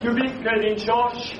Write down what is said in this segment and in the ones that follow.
Iubiți credincioși,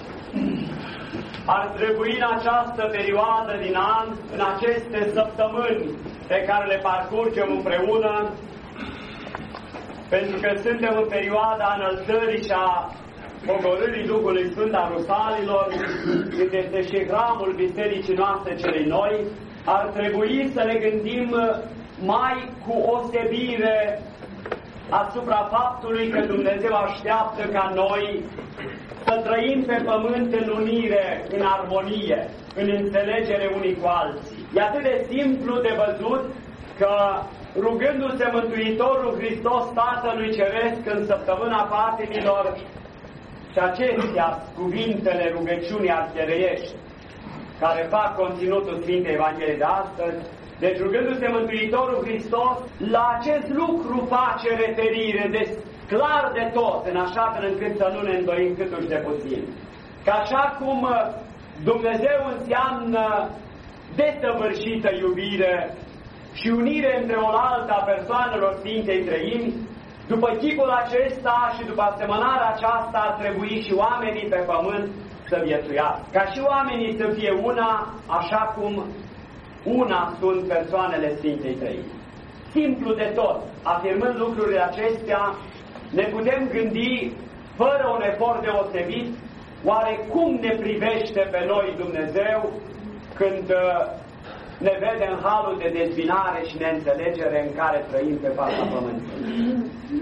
ar trebui în această perioadă din an, în aceste săptămâni pe care le parcurgem împreună, pentru că suntem în perioada înălțării și a pogorârii Duhului Sfânt a Rusalilor, când este și hramul Bisericii noastre celei noi, ar trebui să ne gândim mai cu osebire asupra faptului că Dumnezeu așteaptă ca noi să trăim pe pământ în unire, în armonie, în înțelegere unii cu alții. E atât de simplu de văzut că rugându-se Mântuitorul Hristos Tatălui Ceresc în săptămâna patimilor, și acestea cuvintele rugăciunii arhiereiești care fac conținutul Sfintei Evangheliei de astăzi, deci rugându-se Mântuitorul Hristos, la acest lucru face referire clar de tot, în așa fel încât să nu ne îndoim câtuși de puțin. Că așa cum Dumnezeu înseamnă desăvârșită iubire și unire între oaltă a persoanelor Sfintei Trăimi, după chipul acesta și după asemănarea aceasta ar trebui și oamenii pe pământ să viețuiască. Ca și oamenii să fie una, așa cum una sunt persoanele Sfintei Trăimi. Simplu de tot, afirmând lucrurile acestea, ne putem gândi, fără un efort deosebit, oare cum ne privește pe noi Dumnezeu când ne vede în halul de dezbinare și neînțelegere în care trăim pe fața pământului.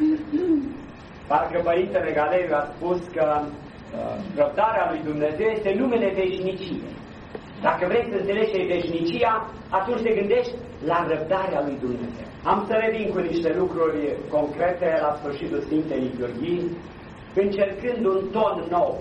Parcă Părintele Galeriu a spus că răbdarea lui Dumnezeu este numele veșniciei. Dacă vrei să înțelegi ce e veșnicia, atunci te gândești la răbdarea lui Dumnezeu. Am să revin cu niște lucruri concrete la sfârșitul Sfintei Liturghii, încercând un ton nou.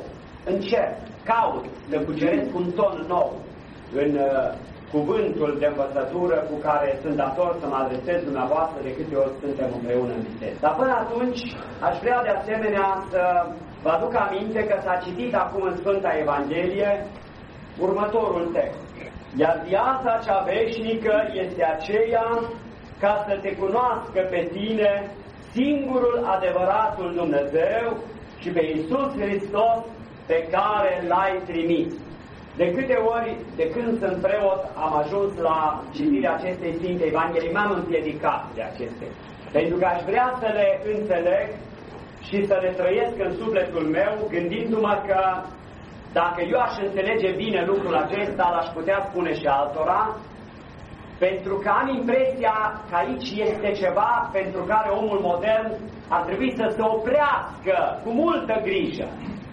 Caut să cuceresc un ton nou în cuvântul de învățătură cu care sunt dator să mă adresez dumneavoastră de câte ori suntem împreună în biserică. Dar până atunci aș vrea de asemenea să vă aduc aminte că s-a citit acum în Sfânta Evanghelie următorul text. Iar viața cea veșnică este aceea ca să te cunoască pe tine, singurul adevăratul Dumnezeu, și pe Iisus Hristos pe care L-ai trimis. De câte ori, de când sunt preot, am ajuns la citirea acestei Sfinte Evanghelii, m-am împiedicat de acestea. Pentru că aș vrea să le înțeleg și să le trăiesc în sufletul meu, gândindu-mă că dacă eu aș înțelege bine lucrul acesta, l-aș putea spune și altora, pentru că am impresia că aici este ceva pentru care omul modern ar trebui să se oprească cu multă grijă.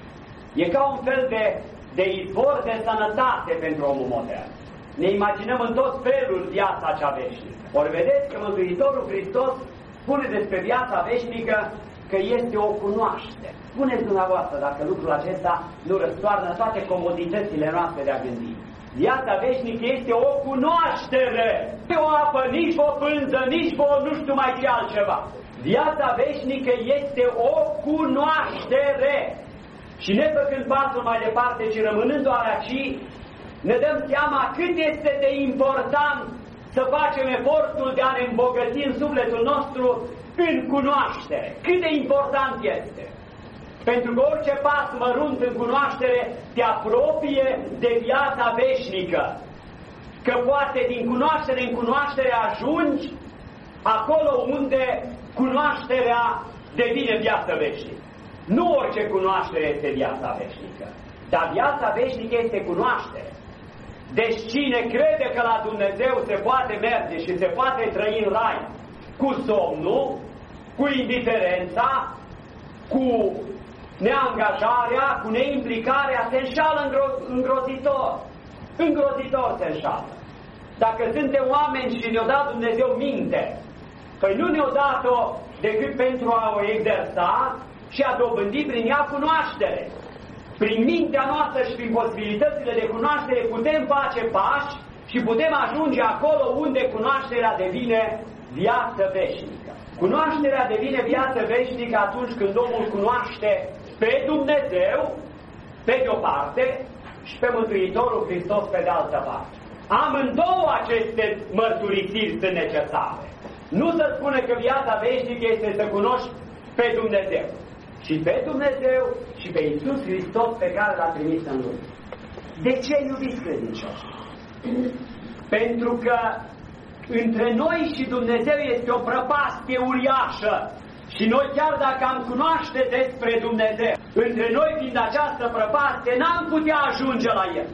E ca un fel de izvor de sănătate pentru omul modern. Ne imaginăm în tot felul viața cea veșnică. Ori vedeți că Mântuitorul Hristos spune despre viața veșnică că este o cunoaștere. Spuneți dumneavoastră dacă lucrul acesta nu răstoarnă toate comoditățile noastre de a gândi. Viața veșnică este o cunoaștere. Nu o apă, nici o pânză, nici o nu știu mai ce altceva. Viața veșnică este o cunoaștere. Și ne făcând pasul mai departe, ci rămânând doar aici, ne dăm seama cât este de important să facem efortul de a ne îmbogăți în sufletul nostru în cunoaștere. Cât de important este. Pentru că orice pas mărunt în cunoaștere te apropie de viața veșnică. Că poate din cunoaștere în cunoaștere ajungi acolo unde cunoașterea devine viață veșnică. Nu orice cunoaștere este viața veșnică, dar viața veșnică este cunoaștere. Deci cine crede că la Dumnezeu se poate merge și se poate trăi în rai cu somnul, cu indiferența, cu neangajarea, cu neimplicarea, se înșală îngrozitor. Îngrozitor se înșală. Dacă suntem oameni și ne-o dat Dumnezeu minte, păi nu ne-o dat-o decât pentru a o exersa și a dobândi prin ea cunoaștere. Prin mintea noastră și prin posibilitățile de cunoaștere putem face pași și putem ajunge acolo unde cunoașterea devine viață veșnică. Cunoașterea devine viață veșnică atunci când omul cunoaște pe Dumnezeu, pe de o parte, și pe Mântuitorul Hristos pe de altă parte. Amândouă aceste mărturisiri sunt necesare. Nu se spune că viața veșnică este să cunoști pe Dumnezeu. și pe Dumnezeu și pe Iisus Hristos pe care l-a trimis în lume. De ce, iubiți credincioși? Pentru că între noi și Dumnezeu este o prăpastie uriașă. Și noi, chiar dacă am cunoaște despre Dumnezeu, între noi fiind această prăpastie, n-am putea ajunge la El.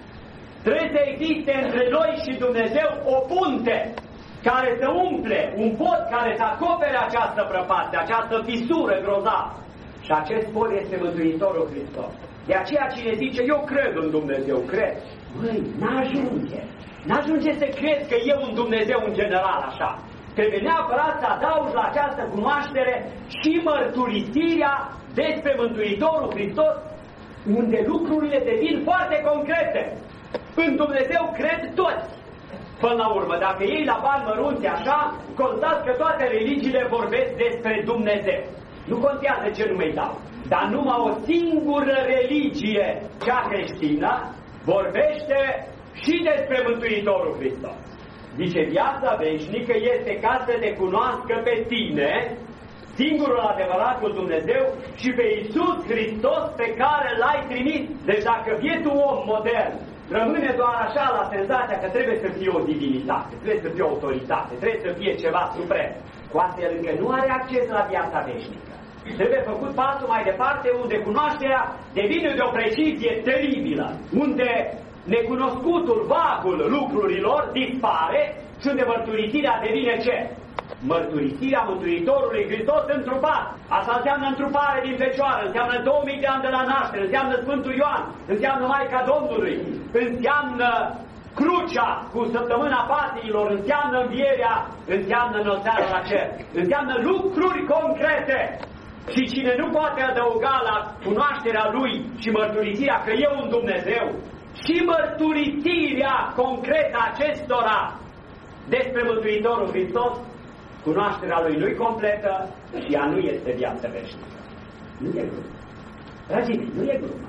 Trebuie să existe între noi și Dumnezeu o punte care să umple, un pod care să acopere această prăpastie, această fisură grozavă. Și acest pod este Mântuitorul Hristos. De aceea cine zice, eu cred în Dumnezeu, cred. Măi, n-ajunge. N-ajunge să crezi că e un Dumnezeu în general așa. Trebuie neapărat să adaugi la această cunoaștere și mărturisirea despre Mântuitorul Hristos, unde lucrurile devin foarte concrete. În Dumnezeu cred toți. Până la urmă, dacă iei la bani mărunți așa, constați că toate religiile vorbesc despre Dumnezeu. Nu contează ce nume-i dau. Dar numai o singură religie, cea creștină, vorbește și despre Mântuitorul Hristos. Zice, viața veșnică este ca să te cunoască pe tine, singurul adevăratul Dumnezeu, și pe Iisus Hristos pe care L-ai trimis. Deci dacă vietul om modern rămâne doar așa la senzația că trebuie să fie o divinitate, trebuie să fie o autoritate, trebuie să fie ceva suprem, cu asta el încă nu are acces la viața veșnică. Trebuie făcut pasul mai departe, unde cunoașterea devine de o precizie teribilă, unde necunoscutul, vagul lucrurilor dispare și unde mărturisirea devine ce? Mărturisirea Mântuitorului Hristos întrupat. Asta înseamnă întrupare din Fecioară, înseamnă 2000 de ani de la naștere, înseamnă Sfântul Ioan, înseamnă Maica Domnului, înseamnă crucea cu săptămâna patimilor, înseamnă învierea, înseamnă înălțarea la cer, înseamnă lucruri concrete. Și cine nu poate adăuga la cunoașterea Lui și mărturisirea că e un Dumnezeu și mărturisirea concretă acestora despre Mântuitorul Hristos, cunoașterea Lui nu-i completă și ea nu este viață veșnică. Nu e glumă. Dragii mei, nu e glumă.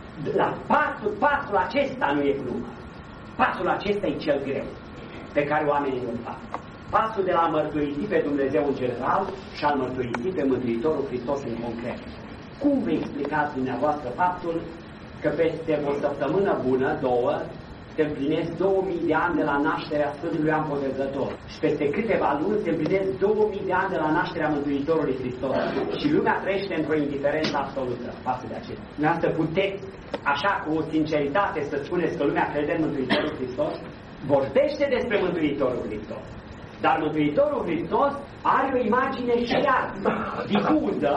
La pasul acesta nu e glumă. Pasul acesta e cel greu pe care oamenii nu-l fac. Pasul de a mărturisi pe Dumnezeu în general și a mărturisi pe Mântuitorul Hristos în concret. Cum vă explicați dumneavoastră faptul că peste o săptămână bună, două, se împlinesc 2000 de ani de la nașterea Sfântului Ioan Botezător și peste câteva luni se împlinesc 2000 de ani de la nașterea Mântuitorului Hristos și lumea trăiește într-o indiferență absolută față de acestea. Dumneavoastră puteți, așa cu o sinceritate, să spuneți că lumea crede în Mântuitorul Hristos? Vorbește despre Mântuitorul Hristos. Dar Mântuitorul Hristos are o imagine și ea difuză,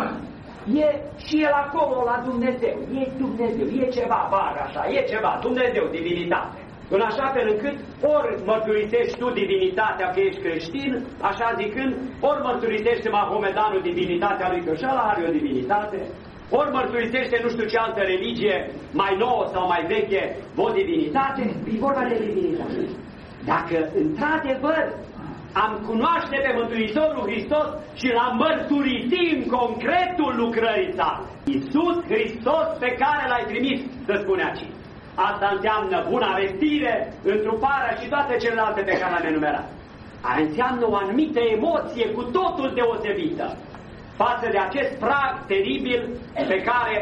e și el acolo la Dumnezeu, e Dumnezeu, e ceva bar așa, e ceva, Dumnezeu, divinitate. În așa fel încât ori mărturisești tu divinitatea că ești creștin, așa zicând, ori mărturisește Mahomedanul divinitatea lui că și ăla are o divinitate, ori mărturisește nu știu ce altă religie mai nouă sau mai veche, o divinitate, e vorba de divinitate. Dacă într-adevăr am cunoaște pe Mântuitorul Hristos și l-am mărturisit în concretul lucrării sale, Iisus Hristos pe care L-ai trimis, să spune aici. Asta înseamnă buna vestire, întruparea și toate celelalte pe care le-am enumerat. Înseamnă o anumită emoție cu totul deosebită față de acest prag teribil pe care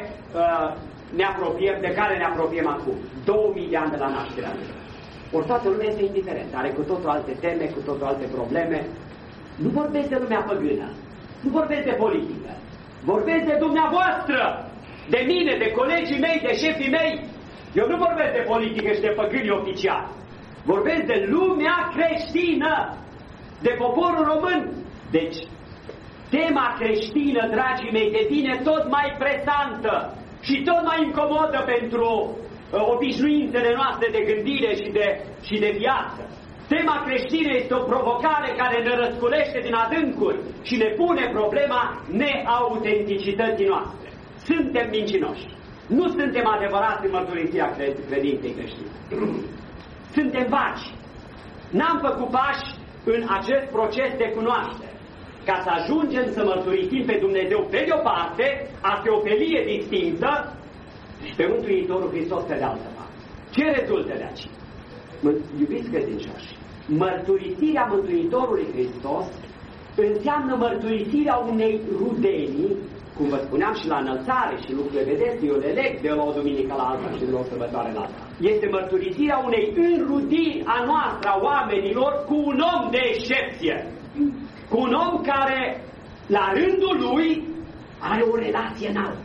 ne apropiem acum. 2000 de ani de la nașterea Lui. Ori toată lumea este indiferentă, are cu totul alte teme, cu totul alte probleme. Nu vorbesc de lumea păgână, nu vorbesc de politică, vorbesc de dumneavoastră, de mine, de colegii mei, de șefii mei. Eu nu vorbesc de politică și de păgâni oficiali, vorbesc de lumea creștină, de poporul român. Deci, tema creștină, dragii mei, devine tot mai presantă și tot mai incomodă pentru obișnuințele noastre de gândire și de viață. Tema creștină este o provocare care ne răsculește din adâncuri și ne pune problema neautenticității noastre. Suntem mincinoși. Nu suntem adevărați în mărturisirea credinței creștine. Suntem vagi. N-am făcut pași în acest proces de cunoaștere. Ca să ajungem să mărturisim pe Dumnezeu pe de o parte, asta e o felie distinctă, și pe Mântuitorul Hristos pe de altă parte. Ce rezultă de aici? Iubiți credincioși, mărturisirea Mântuitorului Hristos înseamnă mărturisirea unei rudenii cum vă spuneam și la înălțare și lucrurile, vedeți, eu le leg de la o duminică la alta și de la o sărbătoare la alta. Este mărturisirea unei înrudiri a noastră, a oamenilor, cu un om de excepție. Cu un om care, la rândul lui, are o relație înaltă.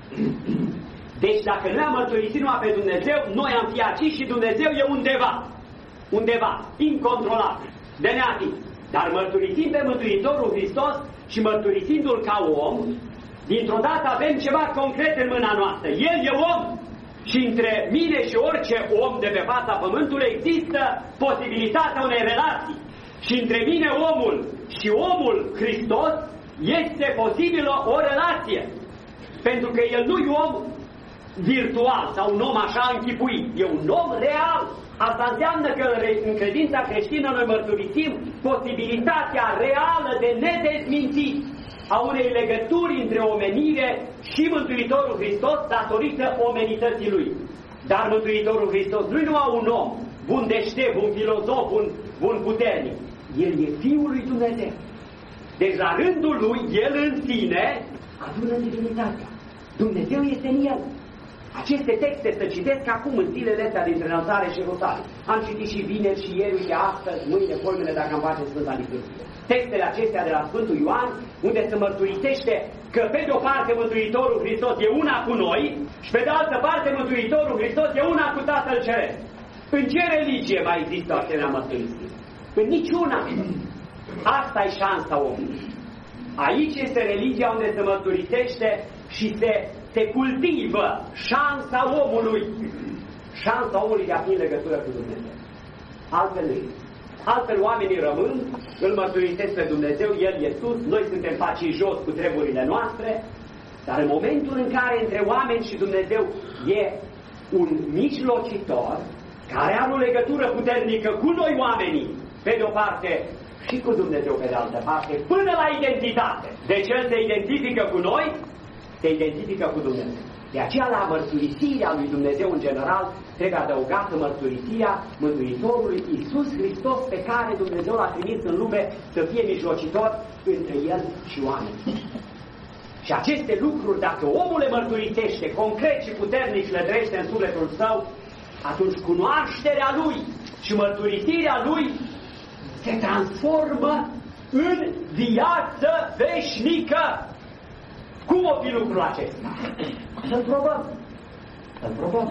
Deci dacă noi am mărturisit numai pe Dumnezeu, noi am fi aici și Dumnezeu e undeva, incontrolabil, de neatins. Dar mărturisim pe Mântuitorul Hristos și mărturisindu-L ca om, dintr-o dată avem ceva concret în mâna noastră. El e om și între mine și orice om de pe fața pământului există posibilitatea unei relații. Și între mine omul și omul Hristos este posibilă o relație. Pentru că el nu e om virtual sau un om așa închipuit, e un om real. Asta înseamnă că în credința creștină noi mărturisim posibilitatea reală de nedezmințit a unei legături între omenire și Mântuitorul Hristos datorită omenității Lui. Dar Mântuitorul Hristos nu e numai un om, bun deștept, un filozof, bun puternic. El e Fiul lui Dumnezeu. Deci la rândul Lui, El în sine adună divinitatea. Dumnezeu este în El. Aceste texte să citesc acum în zilele astea dintre înălțare și rotare. Am citit și vineri și ieri, uite astăzi, mâine, poimâine, dacă îmi face Sfânta Liturghie. Textele acestea de la Sfântul Ioan, unde se mărturisește că pe de o parte Mântuitorul Hristos e una cu noi și pe de altă parte Mântuitorul Hristos e una cu Tatăl Ceresc. În ce religie mai există o asemenea mărturisire? În niciuna. Asta e șansa omului. Aici este religia unde se mărturisește și se cultivă șansa omului. Șansa omului de a fi în legătură cu Dumnezeu. Altfel nu. Altfel oamenii rămân, îl mărturisesc pe Dumnezeu, El e sus, noi suntem paci jos cu treburile noastre, dar în momentul în care între oameni și Dumnezeu e un mijlocitor care are o legătură puternică cu noi oamenii, pe de o parte și cu Dumnezeu pe de altă parte, până la identitate. Deci El se identifică cu noi, se identifică cu Dumnezeu. De aceea la mărturisirea lui Dumnezeu în general trebuie adăugată mărturisirea Mântuitorului Iisus Hristos, pe care Dumnezeu l-a trimis în lume să fie mijlocitor între El și oameni. Și aceste lucruri, dacă omul le mărturisește concret și puternic și le trăiește în sufletul său, atunci cunoașterea lui și mărturisirea lui se transformă în viață veșnică. Cum o fi lucrul acesta? Să-l probăm. Să-l probăm.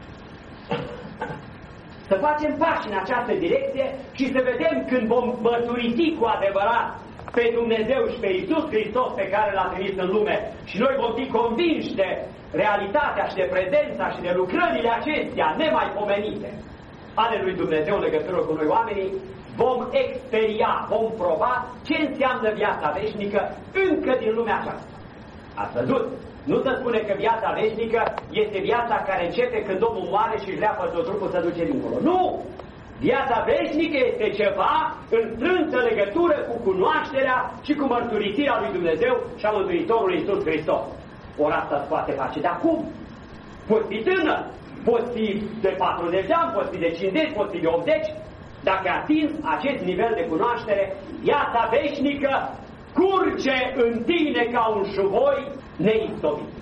Să facem pași în această direcție și să vedem când vom mărturisi cu adevărat pe Dumnezeu și pe Iisus Hristos pe care L-a trimis în lume și noi vom fi convinși de realitatea și de prezența și de lucrările acestea nemaipomenite ale lui Dumnezeu în legătură cu noi oamenii, vom experia, vom proba ce înseamnă viața veșnică încă din lumea aceasta. Ați văzut? Nu se spune că viața veșnică este viața care începe când omul moare și își leapă tot trupul să duce dincolo. Nu! Viața veșnică este ceva în strânsă legătură cu cunoașterea și cu mărturisirea lui Dumnezeu și a Mântuitorului Iisus Hristos. Ori asta se poate face de acum. Poți fi tânăr, poți fi de 40 de ani, poți fi de 50, poți fi de 80. Dacă atingi acest nivel de cunoaștere, viața veșnică curge în tine ca un șuvoi neistovit.